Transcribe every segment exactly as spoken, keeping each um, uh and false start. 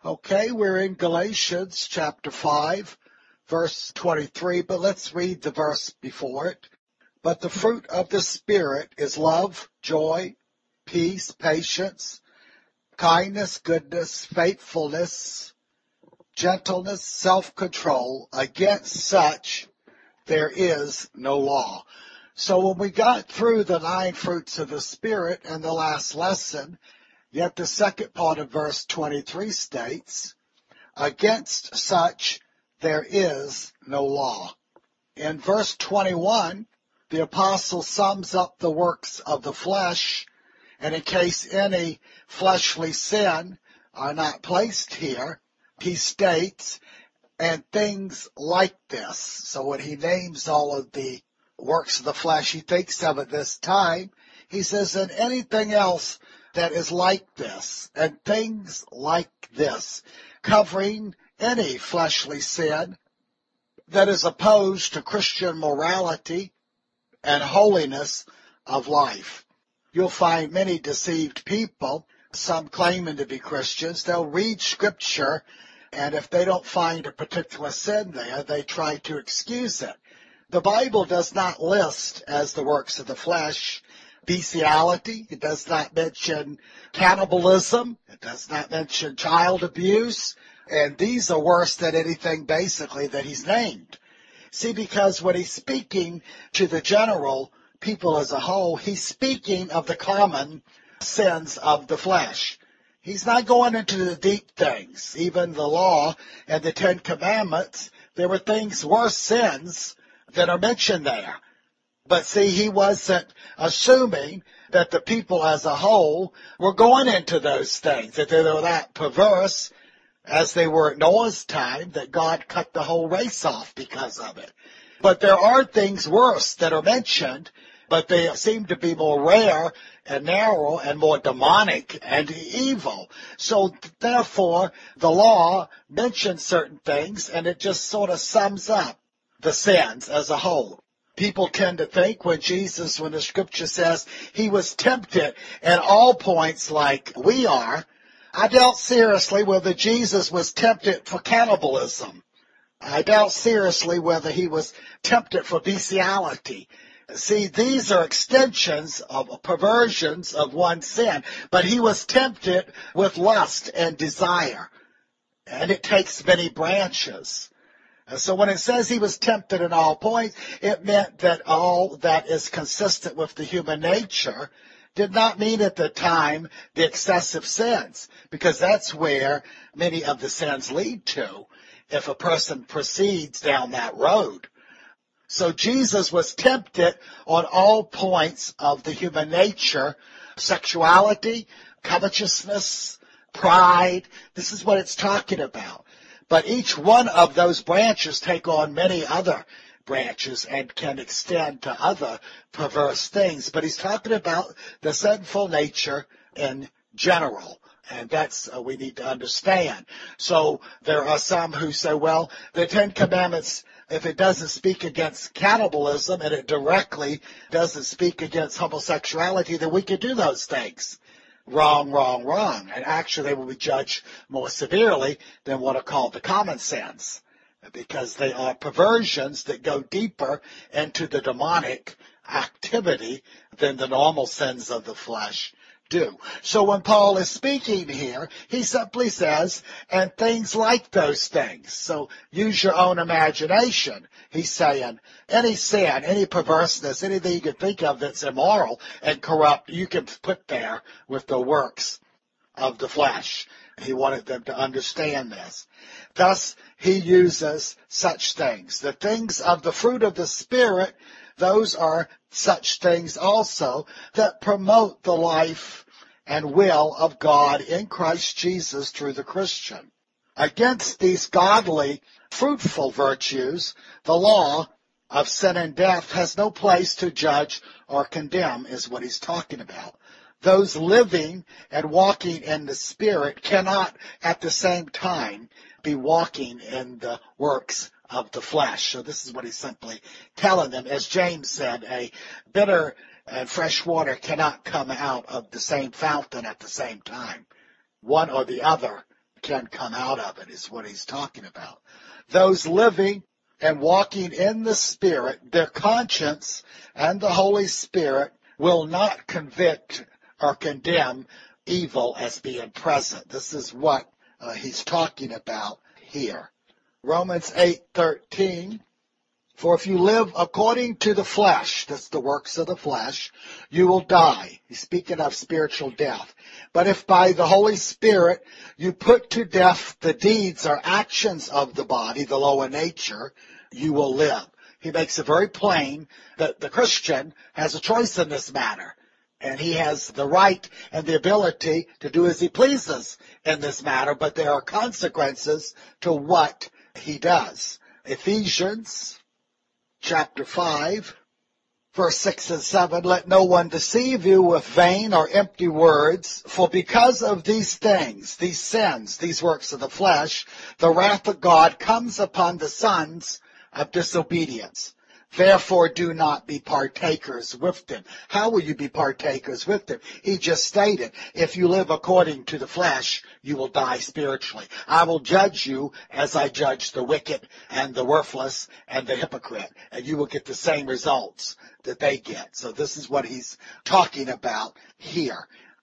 Okay, we're in Galatians chapter five, verse twenty-three, but let's read the verse before it. But the fruit of the Spirit is love, joy, peace, patience, kindness, goodness, faithfulness, gentleness, self-control. Against such there is no law. So when we got through the nine fruits of the Spirit in the last lesson, yet the second part of verse twenty-three states, against such there is no law. In verse twenty-one, the apostle sums up the works of the flesh, and in case any fleshly sin are not placed here, he states, and things like this. So when he names all of the works of the flesh, he thinks of at this time, he says, and anything else that is like this, and things like this, covering any fleshly sin that is opposed to Christian morality and holiness of life. You'll find many deceived people, some claiming to be Christians, they'll read Scripture, and if they don't find a particular sin there, they try to excuse it. The Bible does not list as the works of the flesh bestiality. It does not mention cannibalism. It does not mention child abuse. And these are worse than anything basically that he's named. See, because when he's speaking to the general people as a whole, he's speaking of the common sins of the flesh. He's not going into the deep things. Even the law and the Ten Commandments, there were things worse sins that are mentioned there. But see, he wasn't assuming that the people as a whole were going into those things, that they were that perverse as they were at Noah's time, that God cut the whole race off because of it. But there are things worse that are mentioned, but they seem to be more rare and narrow and more demonic and evil. So therefore, the law mentions certain things, and it just sort of sums up the sins as a whole. People tend to think when Jesus, when the Scripture says he was tempted at all points like we are, I doubt seriously whether Jesus was tempted for cannibalism. I doubt seriously whether he was tempted for bestiality. See, these are extensions of perversions of one sin, but he was tempted with lust and desire, and it takes many branches. And so when it says he was tempted in all points, it meant that all that is consistent with the human nature did not mean at the time the excessive sins, because that's where many of the sins lead to if a person proceeds down that road. So Jesus was tempted on all points of the human nature, sexuality, covetousness, pride. This is what it's talking about. But each one of those branches take on many other branches and can extend to other perverse things. But he's talking about the sinful nature in general. And that's uh, we need to understand. So there are some who say, well, the Ten Commandments, if it doesn't speak against cannibalism and it directly doesn't speak against homosexuality, then we can do those things. Wrong, wrong, wrong. And actually they will be judged more severely than what are called the common sins, because they are perversions that go deeper into the demonic activity than the normal sins of the flesh do. So when Paul is speaking here, he simply says, and things like those things. So use your own imagination. He's saying any sin, any perverseness, anything you can think of that's immoral and corrupt, you can put there with the works of the flesh. He wanted them to understand this. Thus, he uses such things. The things of the fruit of the Spirit, those are such things also that promote the life and will of God in Christ Jesus through the Christian. Against these godly, fruitful virtues, the law of sin and death has no place to judge or condemn, is what he's talking about. Those living and walking in the Spirit cannot at the same time be walking in the works of the flesh. So this is what he's simply telling them. As James said, a bitter and fresh water cannot come out of the same fountain at the same time. One or the other can come out of it, is what he's talking about. Those living and walking in the Spirit, their conscience and the Holy Spirit will not convict or condemn evil as being present. This is what uh, he's talking about here. Romans eight thirteen. For if you live according to the flesh, that's the works of the flesh, you will die. He's speaking of spiritual death. But if by the Holy Spirit you put to death the deeds or actions of the body, the lower nature, you will live. He makes it very plain that the Christian has a choice in this matter. And he has the right and the ability to do as he pleases in this matter, but there are consequences to what he does. Ephesians chapter five, verse six and seven, let no one deceive you with vain or empty words, for because of these things, these sins, these works of the flesh, the wrath of God comes upon the sons of disobedience. Therefore do not be partakers with them. How will you be partakers with them? He just stated, if you live according to the flesh, you will die spiritually. I will judge you as I judge the wicked and the worthless and the hypocrite, and you will get the same results that they get. So this is what he's talking about here.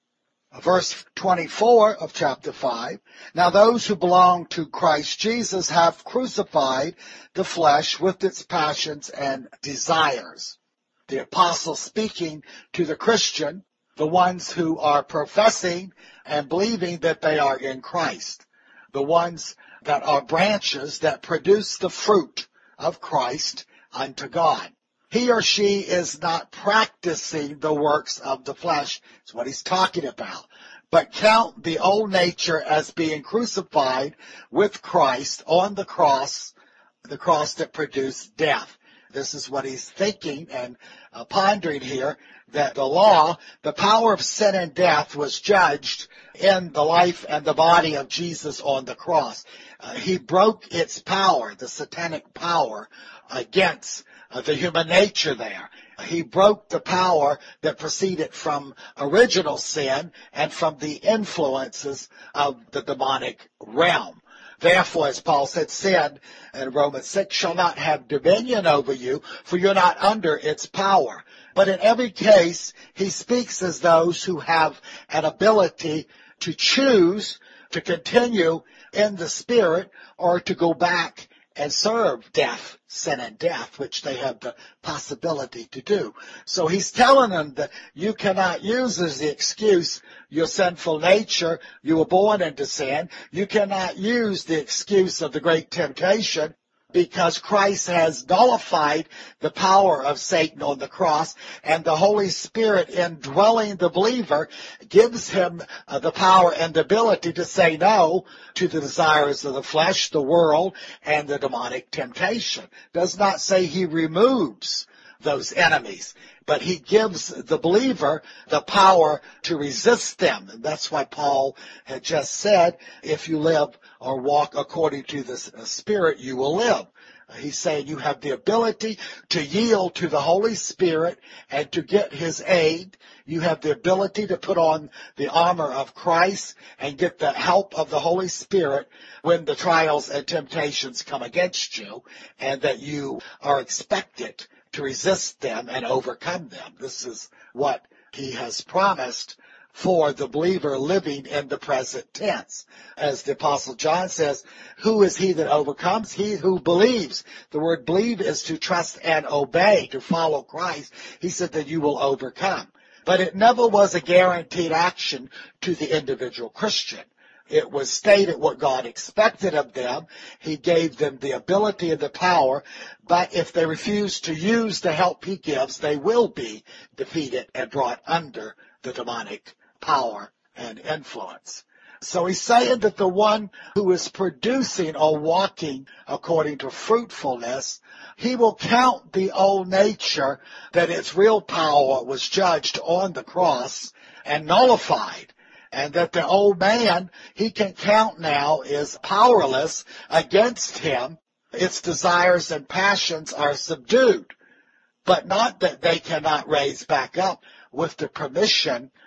Verse twenty-four of chapter five, now those who belong to Christ Jesus have crucified the flesh with its passions and desires. The apostle speaking to the Christian, the ones who are professing and believing that they are in Christ, the ones that are branches that produce the fruit of Christ unto God. He or she is not practicing the works of the flesh. That's what he's talking about. But count the old nature as being crucified with Christ on the cross, the cross that produced death. This is what he's thinking and uh, pondering here, that the law, the power of sin and death was judged in the life and the body of Jesus on the cross. Uh, he broke its power, the satanic power, against uh, the human nature there. He broke the power that proceeded from original sin and from the influences of the demonic realm. Therefore, as Paul said, sin in Romans six shall not have dominion over you, for you're not under its power. But in every case, he speaks as those who have an ability to choose to continue in the Spirit or to go back and serve death, sin and death, which they have the possibility to do. So he's telling them that you cannot use as the excuse your sinful nature, you were born into sin. You cannot use the excuse of the great temptation, because Christ has nullified the power of Satan on the cross, and the Holy Spirit indwelling the believer gives him uh, the power and the ability to say no to the desires of the flesh, the world, and the demonic temptation. Does not say he removes those enemies, but he gives the believer the power to resist them. And that's why Paul had just said, if you live or walk according to the Spirit, you will live. He's saying you have the ability to yield to the Holy Spirit and to get his aid. You have the ability to put on the armor of Christ and get the help of the Holy Spirit when the trials and temptations come against you, and that you are expected to resist them and overcome them. This is what he has promised for the believer living in the present tense. As the Apostle John says, who is he that overcomes? He who believes. The word believe is to trust and obey, to follow Christ. He said that you will overcome. But it never was a guaranteed action to the individual Christian. It was stated what God expected of them. He gave them the ability and the power, but if they refuse to use the help he gives, they will be defeated and brought under the demonic power and influence. So he's saying that the one who is producing or walking according to fruitfulness, he will count the old nature that its real power was judged on the cross and nullified, and that the old man he can count now is powerless against him. Its desires and passions are subdued, but not that they cannot raise back up with the permission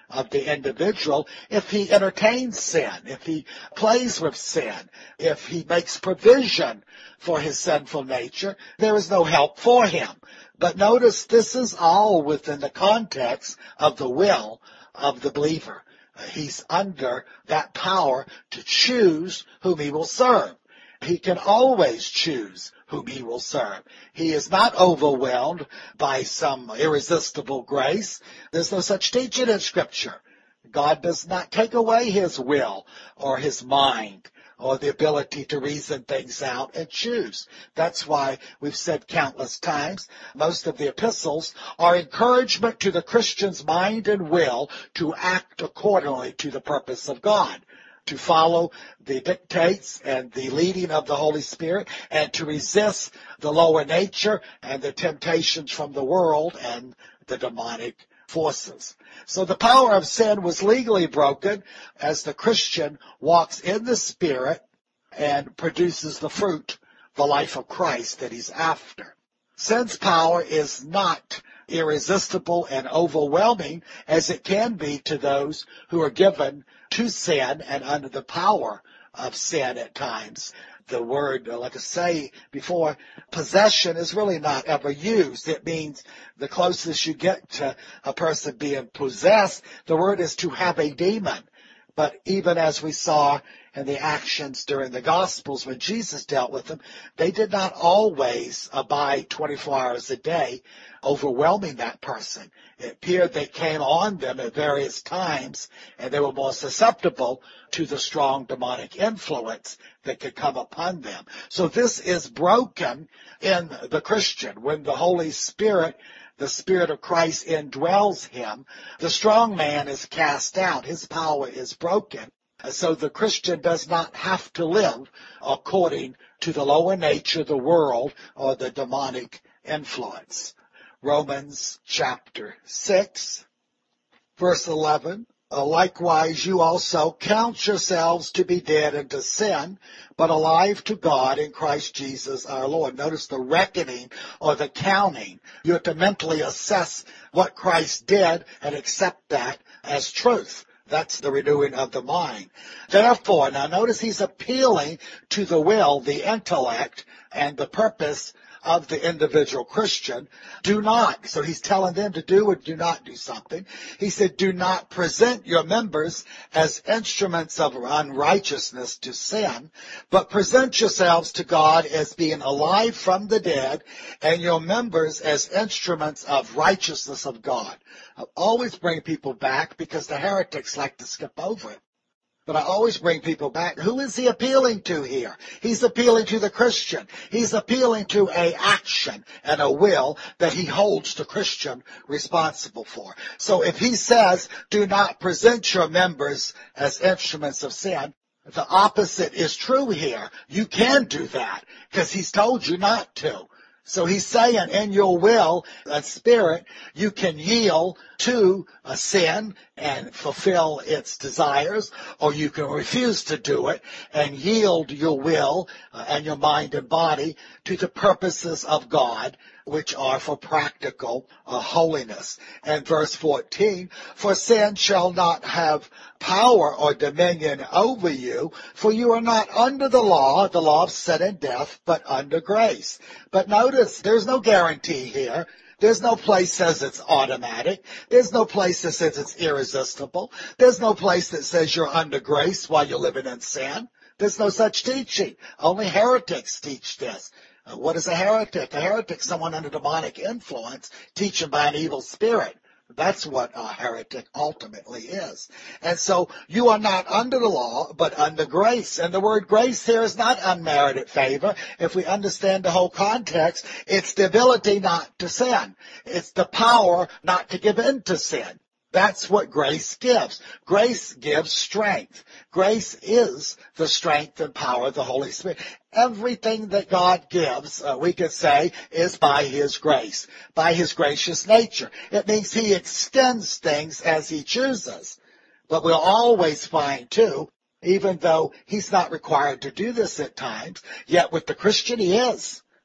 of the individual if he entertains sin, if he plays with sin, if he makes provision for his sinful nature. There is no help for him. But notice this is all within the context of the will of the believer. He's under that power to choose whom he will serve. He can always choose whom he will serve. He is not overwhelmed by some irresistible grace. There's no such teaching in Scripture. God does not take away his will or his mind or the ability to reason things out and choose. That's why we've said countless times, most of the epistles are encouragement to the Christian's mind and will to act accordingly to the purpose of God, to follow the dictates and the leading of the Holy Spirit, and to resist the lower nature and the temptations from the world and the demonic forces. So the power of sin was legally broken as the Christian walks in the Spirit and produces the fruit, the life of Christ that he's after. Sin's power is not irresistible and overwhelming as it can be to those who are given to sin and under the power of sin at times. The word, like I say before, possession is really not ever used. It means the closest you get to a person being possessed, the word is to have a demon. But even as we saw in the actions during the Gospels when Jesus dealt with them, they did not always abide twenty-four hours a day, overwhelming that person. It appeared they came on them at various times, and they were more susceptible to the strong demonic influence that could come upon them. So this is broken in the Christian. When the Holy Spirit, the Spirit of Christ indwells him, the strong man is cast out. His power is broken. So the Christian does not have to live according to the lower nature, the world, or the demonic influence. Romans chapter six, verse eleven. Likewise, you also count yourselves to be dead unto sin, but alive to God in Christ Jesus our Lord. Notice the reckoning or the counting. You have to mentally assess what Christ did and accept that as truth. That's the renewing of the mind. Therefore, now notice he's appealing to the will, the intellect, and the purpose of the individual Christian. Do not, so he's telling them to do or do not do something. He said, do not present your members as instruments of unrighteousness to sin, but present yourselves to God as being alive from the dead, and your members as instruments of righteousness of God. I always bring people back because the heretics like to skip over it. But I always bring people back. Who is he appealing to here? He's appealing to the Christian. He's appealing to a action and a will that he holds the Christian responsible for. So if he says, do not present your members as instruments of sin, the opposite is true here. You can do that because he's told you not to. So he's saying in your will and spirit, you can yield to a sin and fulfill its desires, or you can refuse to do it and yield your will uh, and your mind and body to the purposes of God, which are for practical uh, holiness. And verse fourteen, for sin shall not have power or dominion over you, for you are not under the law, the law of sin and death, but under grace. But notice, there's no guarantee here. There's no place that says it's automatic. There's no place that says it's irresistible. There's no place that says you're under grace while you're living in sin. There's no such teaching. Only heretics teach this. Uh, what is a heretic? A heretic is someone under demonic influence teaching by an evil spirit. That's what a heretic ultimately is. And so you are not under the law, but under grace. And the word grace here is not unmerited favor. If we understand the whole context, it's the ability not to sin. It's the power not to give in to sin. That's what grace gives. Grace gives strength. Grace is the strength and power of the Holy Spirit. Everything that God gives, uh, we could say, is by His grace, by His gracious nature. It means He extends things as He chooses. But we'll always find, too, even though He's not required to do this at times, yet with the Christian He is.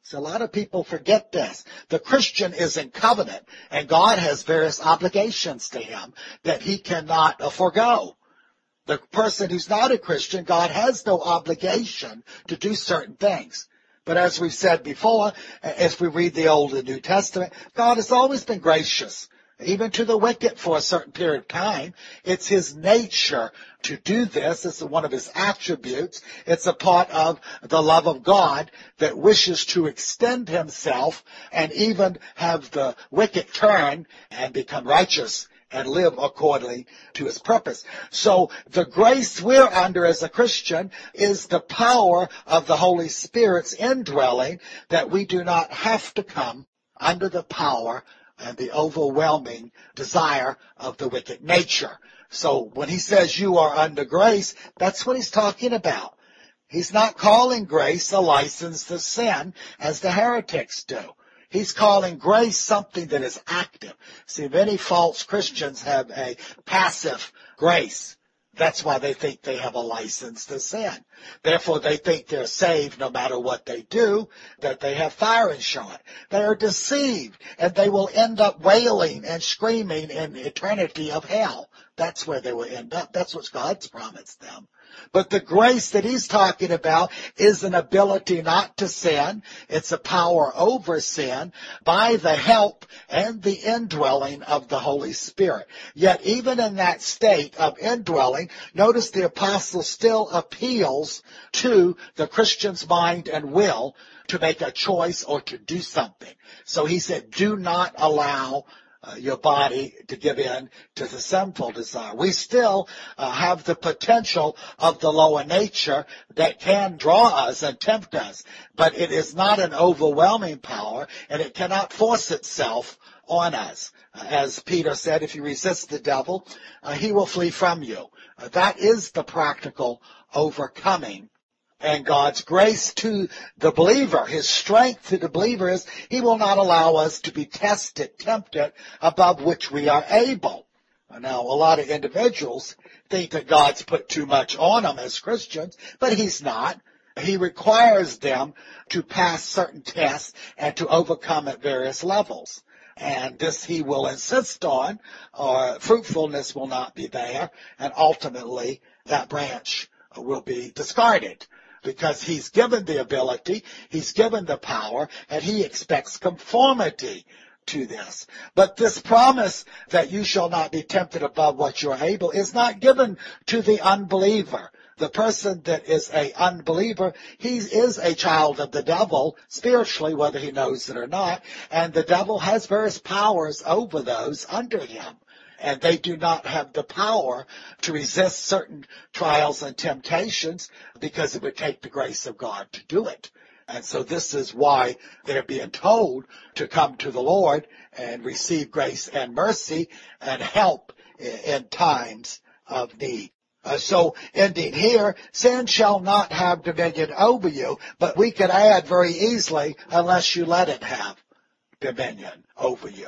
So a lot of people forget this. The Christian is in covenant, and God has various obligations to him that he cannot uh, forego. The person who's not a Christian, God has no obligation to do certain things. But as we've said before, if we read the Old and New Testament, God has always been gracious, even to the wicked for a certain period of time. It's his nature to do this. It's one of his attributes. It's a part of the love of God that wishes to extend himself and even have the wicked turn and become righteous and live accordingly to his purpose. So the grace we're under as a Christian is the power of the Holy Spirit's indwelling, that we do not have to come under the power and the overwhelming desire of the wicked nature. So when he says you are under grace, that's what he's talking about. He's not calling grace a license to sin as the heretics do. He's calling grace something that is active. See, many false Christians have a passive grace. That's why they think they have a license to sin. Therefore, they think they're saved no matter what they do, that they have fire insurance. They are deceived, and they will end up wailing and screaming in eternity of hell. That's where they will end up. That's what God's promised them. But the grace that he's talking about is an ability not to sin. It's a power over sin by the help and the indwelling of the Holy Spirit. Yet even in that state of indwelling, notice the apostle still appeals to the Christian's mind and will to make a choice or to do something. So he said, do not allow Uh, your body to give in to the sinful desire. We still uh, have the potential of the lower nature that can draw us and tempt us, but it is not an overwhelming power, and it cannot force itself on us. Uh, as Peter said, if you resist the devil, uh, he will flee from you. Uh, that is the practical overcoming. And God's grace to the believer, his strength to the believer is he will not allow us to be tested, tempted above which we are able. Now, a lot of individuals think that God's put too much on them as Christians, but he's not. He requires them to pass certain tests and to overcome at various levels. And this he will insist on, or fruitfulness will not be there, and ultimately that branch will be discarded. Because he's given the ability, he's given the power, and he expects conformity to this. But this promise that you shall not be tempted above what you're able is not given to the unbeliever. The person that is an unbeliever, he is a child of the devil, spiritually, whether he knows it or not, and the devil has various powers over those under him. And they do not have the power to resist certain trials and temptations because it would take the grace of God to do it. And so this is why they're being told to come to the Lord and receive grace and mercy and help in times of need. Uh, so, indeed, here, sin shall not have dominion over you, but we could add very easily, unless you let it have dominion over you.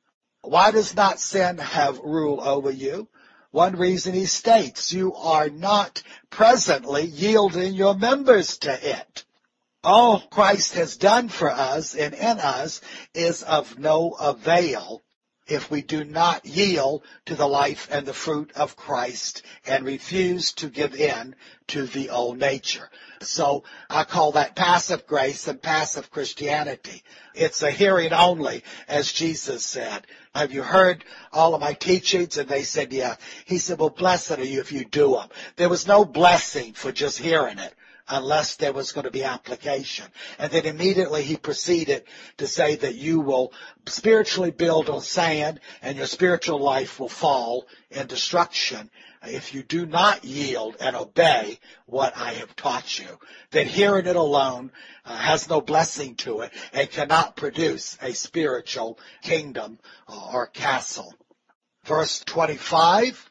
Why does not sin have rule over you? One reason he states, you are not presently yielding your members to it. All Christ has done for us and in us is of no avail if we do not yield to the life and the fruit of Christ and refuse to give in to the old nature. So I call that passive grace and passive Christianity. It's a hearing only, as Jesus said. Have you heard all of my teachings? And they said, yeah. He said, well, blessed are you if you do them. There was no blessing for just hearing it, unless there was going to be application. And then immediately he proceeded to say that you will spiritually build on sand and your spiritual life will fall in destruction if you do not yield and obey what I have taught you. That hearing it alone uh, has no blessing to it and cannot produce a spiritual kingdom or castle. Verse twenty-five,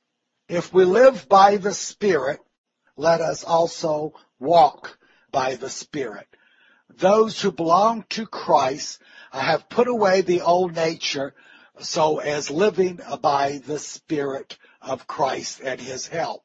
if we live by the Spirit, let us also walk by the Spirit. Those who belong to Christ have put away the old nature so as living by the Spirit of Christ and his help.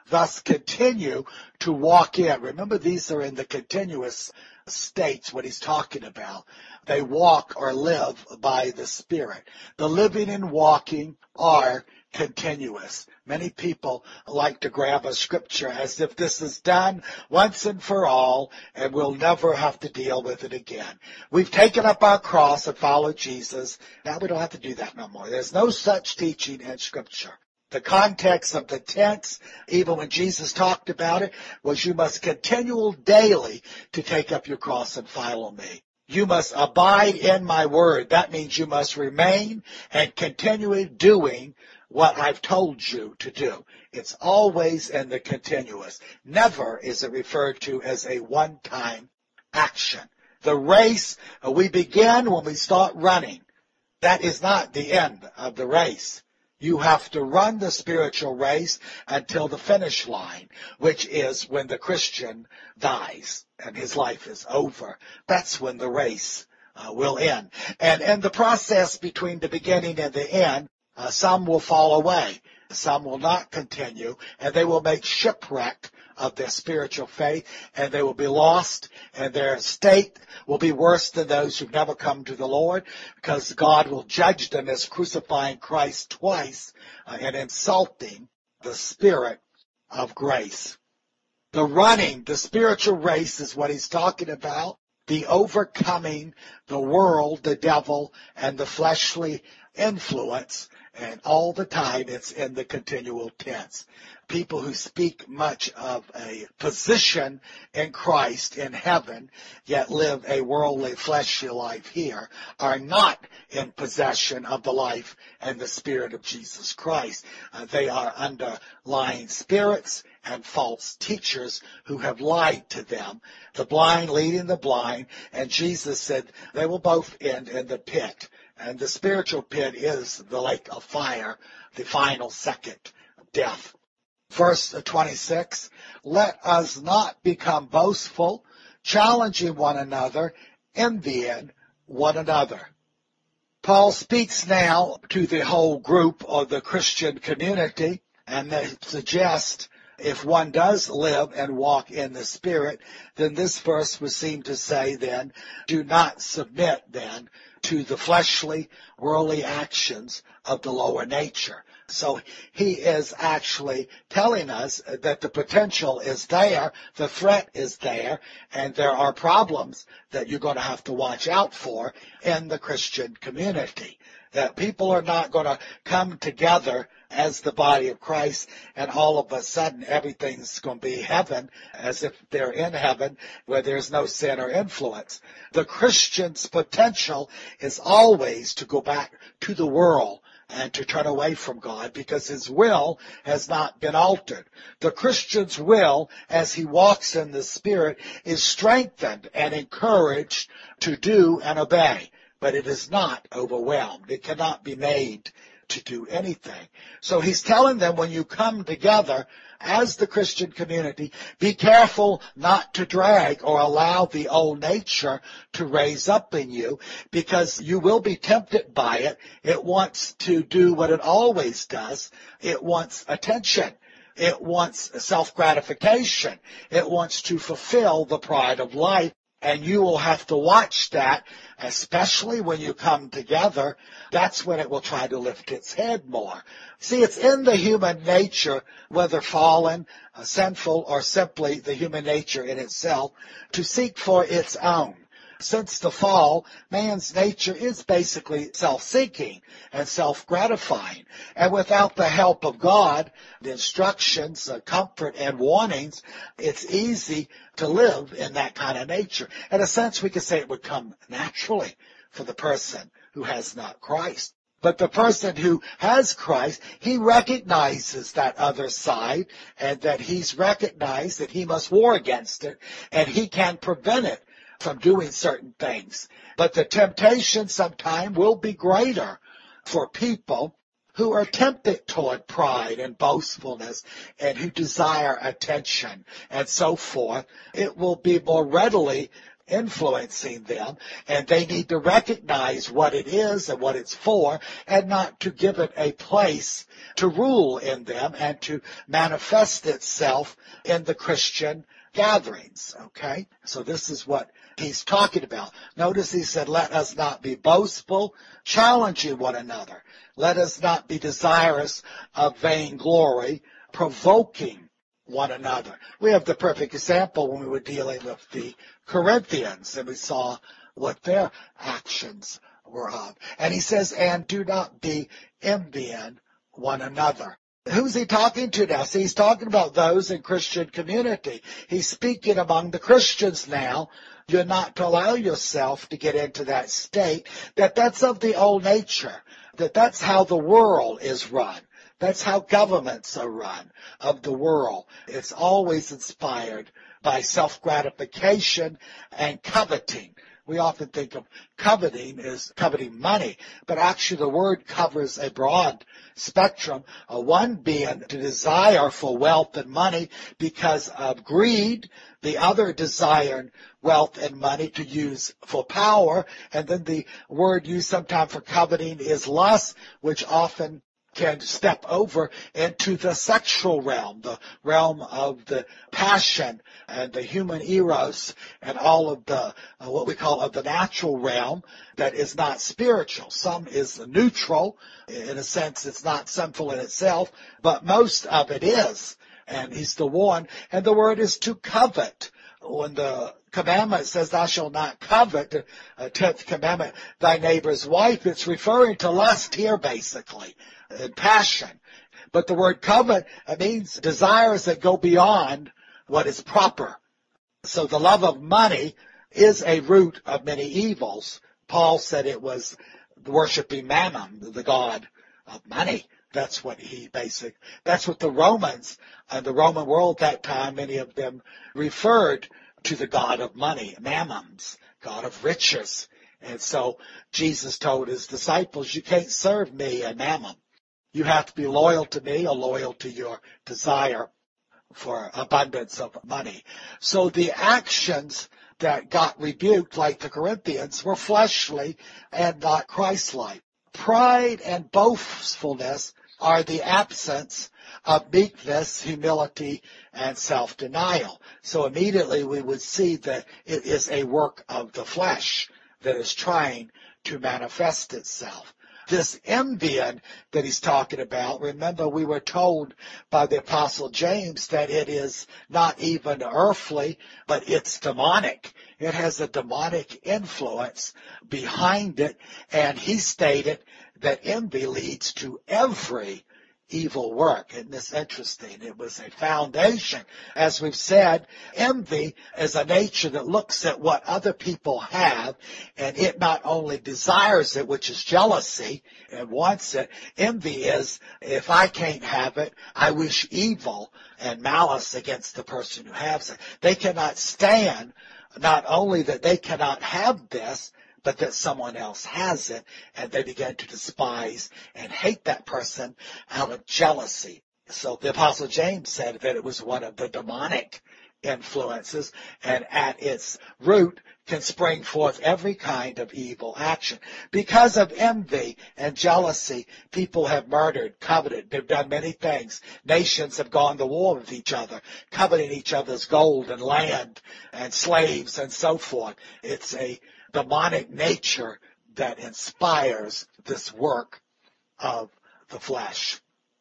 thus continue to walk in. Remember, these are in the continuous states, what he's talking about. They walk or live by the Spirit. The living and walking are continuous. Many people like to grab a scripture as if this is done once and for all and we'll never have to deal with it again. We've taken up our cross and followed Jesus. Now we don't have to do that no more. There's no such teaching in scripture. The context of the tense, even when Jesus talked about it, was you must continue daily to take up your cross and follow me. You must abide in my word. That means you must remain and continue doing what I've told you to do. It's always in the continuous. Never is it referred to as a one-time action. The race we begin when we start running. That is not the end of the race. You have to run the spiritual race until the finish line, which is when the Christian dies and his life is over. That's when the race uh, will end. And in the process between the beginning and the end, uh, some will fall away. Some will not continue, and they will make shipwreck of their spiritual faith, and they will be lost, and their state will be worse than those who've never come to the Lord, because God will judge them as crucifying Christ twice uh, and insulting the Spirit of grace. The running, the spiritual race is what he's talking about, the overcoming the world, the devil, and the fleshly influence. And all the time it's in the continual tense. People who speak much of a position in Christ in heaven, yet live a worldly, fleshly life here, are not in possession of the life and the Spirit of Jesus Christ. Uh, they are under lying spirits and false teachers who have lied to them. The blind leading the blind, and Jesus said they will both end in the pit. And the spiritual pit is the lake of fire, the final second death. Verse twenty-six, let us not become boastful, challenging one another, envying one another. Paul speaks now to the whole group of the Christian community, and they suggest if one does live and walk in the Spirit, then this verse would seem to say then, do not submit then to the fleshly, worldly actions of the lower nature. So he is actually telling us that the potential is there, the threat is there, and there are problems that you're going to have to watch out for in the Christian community. That people are not going to come together as the body of Christ and all of a sudden everything's going to be heaven as if they're in heaven where there's no sin or influence. The Christian's potential is always to go back to the world and to turn away from God because his will has not been altered. The Christian's will, as he walks in the Spirit, is strengthened and encouraged to do and obey, but it is not overwhelmed. It cannot be made to do anything. So he's telling them when you come together as the Christian community, be careful not to drag or allow the old nature to raise up in you because you will be tempted by it. It wants to do what it always does. It wants attention. It wants self-gratification. It wants to fulfill the pride of life. And you will have to watch that, especially when you come together. That's when it will try to lift its head more. See, it's in the human nature, whether fallen, uh, sinful, or simply the human nature in itself, to seek for its own. Since the fall, man's nature is basically self-seeking and self-gratifying. And without the help of God, the instructions, uh, comfort, and warnings, it's easy to live in that kind of nature. In a sense, we could say it would come naturally for the person who has not Christ. But the person who has Christ, he recognizes that other side and that he's recognized that he must war against it and he can prevent it from doing certain things. But the temptation sometimes will be greater for people who are tempted toward pride and boastfulness and who desire attention and so forth. It will be more readily influencing them, and they need to recognize what it is and what it's for, and not to give it a place to rule in them and to manifest itself in the Christian gatherings. Okay? So this is what he's talking about. Notice he said, let us not be boastful, challenging one another. Let us not be desirous of vainglory, provoking one another. We have the perfect example when we were dealing with the Corinthians, and we saw what their actions were of. And he says, and do not be envying one another. Who's he talking to now? See, he's talking about those in Christian community. He's speaking among the Christians now. You're not to allow yourself to get into that state, that that's of the old nature, that that's how the world is run. That's how governments are run of the world. It's always inspired by self-gratification and coveting. We often think of coveting as coveting money, but actually the word covers a broad spectrum, uh, one being to desire for wealth and money because of greed, the other desiring wealth and money to use for power, and then the word used sometimes for coveting is lust, which often can step over into the sexual realm, the realm of the passion and the human eros and all of the, uh, what we call of the natural realm that is not spiritual. Some is neutral. In a sense, it's not sinful in itself, but most of it is. And he's the one. And the word is to covet. When the commandment says, thou shalt not covet, the uh, tenth commandment, thy neighbor's wife, it's referring to lust here, basically. And passion. But the word covet, it means desires that go beyond what is proper. So the love of money is a root of many evils. Paul said it was worshiping Mammon, the god of money. That's what he basic. That's what the Romans and the Roman world at that time, many of them referred to the god of money, Mammons, god of riches. And so Jesus told his disciples, you can't serve me and Mammon. You have to be loyal to me or loyal to your desire for abundance of money. So the actions that got rebuked, like the Corinthians, were fleshly and not Christ-like. Pride and boastfulness are the absence of meekness, humility, and self-denial. So immediately we would see that it is a work of the flesh that is trying to manifest itself. This envying that he's talking about, remember we were told by the Apostle James that it is not even earthly, but it's demonic. It has a demonic influence behind it, and he stated that envy leads to every evil work. Isn't this interesting? It was a foundation. As we've said, envy is a nature that looks at what other people have, and it not only desires it, which is jealousy, and wants it. Envy is, if I can't have it, I wish evil and malice against the person who has it. They cannot stand not only that they cannot have this, but that someone else has it, and they begin to despise and hate that person out of jealousy. So the Apostle James said that it was one of the demonic influences, and at its root can spring forth every kind of evil action. Because of envy and jealousy, people have murdered, coveted, they've done many things. Nations have gone to war with each other, coveting each other's gold and land and slaves and so forth. It's a demonic nature that inspires this work of the flesh.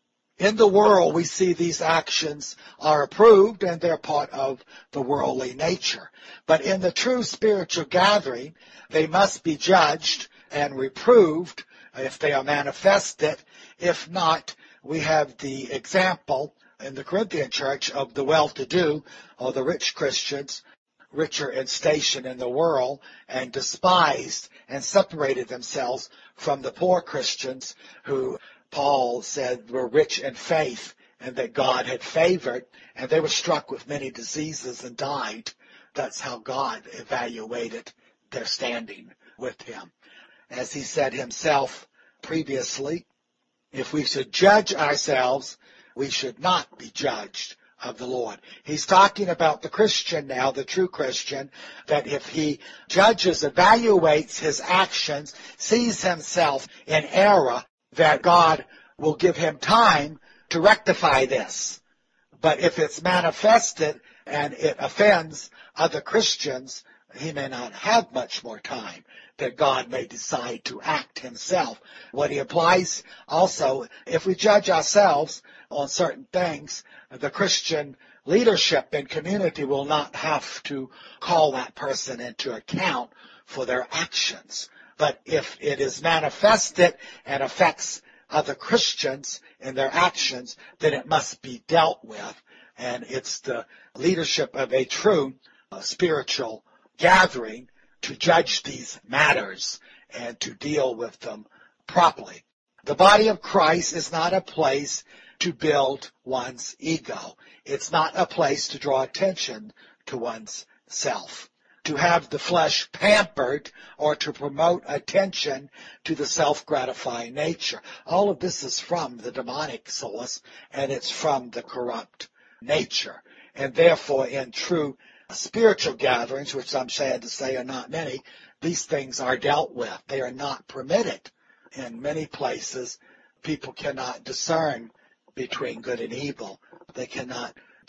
In the world, we see these actions are approved and they're part of the worldly nature. But in the true spiritual gathering, they must be judged and reproved if they are manifested. If not, we have the example in the Corinthian church of the well-to-do or the rich Christians, richer in station in the world, and despised and separated themselves from the poor Christians who Paul said were rich in faith and that God had favored, and they were struck with many diseases and died. That's how God evaluated their standing with him. As he said himself previously, if we should judge ourselves, we should not be judged of the Lord. He's talking about the Christian now, the true Christian, that if he judges, evaluates his actions, sees himself in error, that God will give him time to rectify this. But if it's manifested and it offends other Christians, he may not have much more time, that God may decide to act himself. What he applies also, if we judge ourselves on certain things, the Christian leadership and community will not have to call that person into account for their actions. But if it is manifested and affects other Christians in their actions, then it must be dealt with. And it's the leadership of a true uh, spiritual gathering to judge these matters and to deal with them properly. The body of Christ is not a place to build one's ego. It's not a place to draw attention to one's self, to have the flesh pampered, or to promote attention to the self-gratifying nature. All of this is from the demonic source, and it's from the corrupt nature. And therefore, in true spiritual gatherings, which I'm sad to say are not many, these things are dealt with. They are not permitted. In many places, people cannot discern between good and evil. They cannot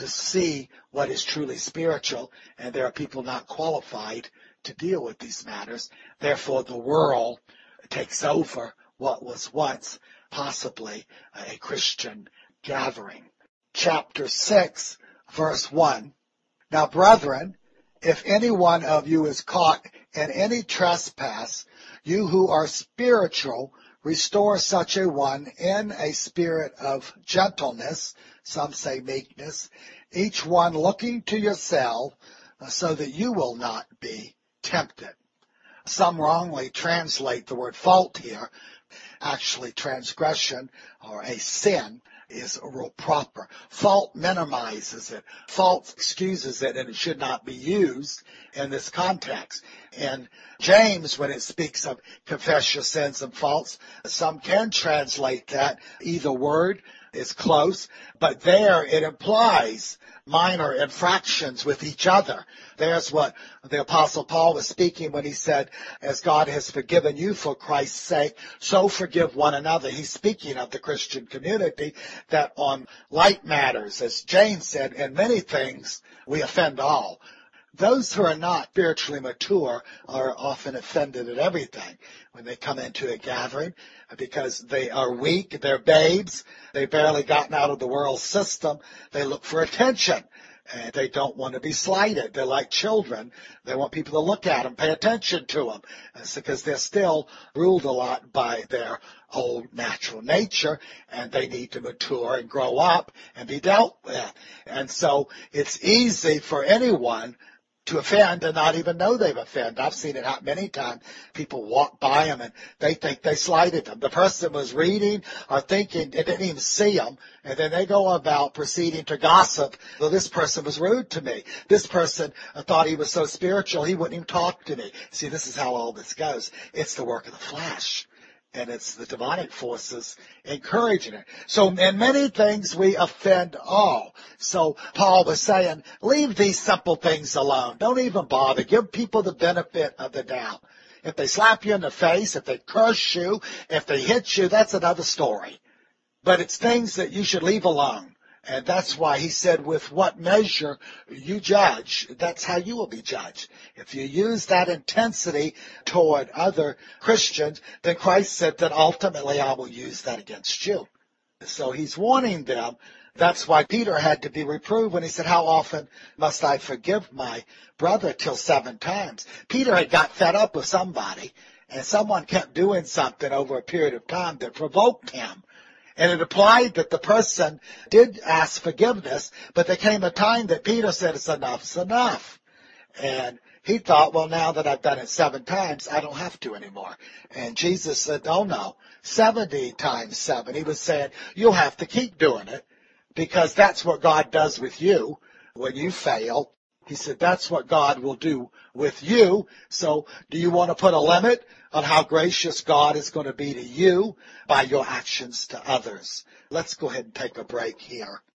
see what is truly spiritual, and there are people not qualified to deal with these matters. Therefore, the world takes over what was once possibly a Christian gathering. Chapter six, verse one. Now, brethren, if any one of you is caught in any trespass, you who are spiritual, restore such a one in a spirit of gentleness, some say meekness, each one looking to yourself, so that you will not be tempted. Some wrongly translate the word fault here. Actually, transgression or a sin is real proper. Fault minimizes it. Fault excuses it, and it should not be used in this context. And James, when it speaks of confess your sins and faults, some can translate that. Either word is close, but there it implies minor infractions with each other. There's what the Apostle Paul was speaking when he said, as God has forgiven you for Christ's sake, so forgive one another. He's speaking of the Christian community, that on light matters, as James said, in many things we offend all. Those who are not spiritually mature are often offended at everything when they come into a gathering, because they are weak, they're babes, they've barely gotten out of the world system, they look for attention, and they don't want to be slighted. They're like children. They want people to look at them, pay attention to them, it's because they're still ruled a lot by their old natural nature, and they need to mature and grow up and be dealt with. And so it's easy for anyone to offend and not even know they've offended. I've seen it happen many times. People walk by them and they think they slighted them. The person was reading or thinking, they didn't even see them, and then they go about proceeding to gossip. Well, this person was rude to me. This person thought he was so spiritual, he wouldn't even talk to me. See, this is how all this goes. It's the work of the flesh. And it's the demonic forces encouraging it. So in many things we offend all. So Paul was saying, leave these simple things alone. Don't even bother. Give people the benefit of the doubt. If they slap you in the face, if they curse you, if they hit you, that's another story. But it's things that you should leave alone. And that's why he said, with what measure you judge, that's how you will be judged. If you use that intensity toward other Christians, then Christ said that ultimately I will use that against you. So he's warning them. That's why Peter had to be reproved when he said, how often must I forgive my brother? Till seven times. Peter had got fed up with somebody, and someone kept doing something over a period of time that provoked him. And it applied that the person did ask forgiveness, but there came a time that Peter said, it's enough, it's enough. And he thought, well, now that I've done it seven times, I don't have to anymore. And Jesus said, oh no, seventy times seven. He was saying, you'll have to keep doing it, because that's what God does with you when you fail. He said, that's what God will do with you. So do you want to put a limit on how gracious God is going to be to you by your actions to others? Let's go ahead and take a break here.